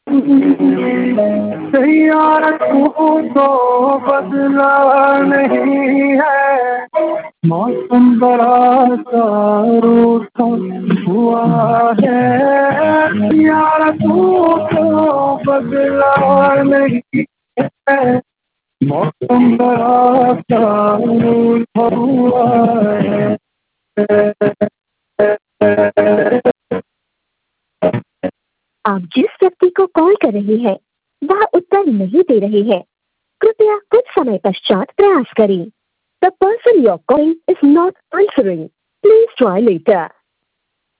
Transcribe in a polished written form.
यार तू तो बदला नहीं है, मौसम बड़ा सा रूठा हुआ है। यार तू तो बदला नहीं है, मौसम बड़ा सा रूठा हुआ है। आप जिस व्यक्ति को कॉल कर रहे हैं वह उत्तर नहीं दे रहे हैं। कृपया कुछ समय पश्चात प्रयास करें। The person you're calling is not answering. Please try later.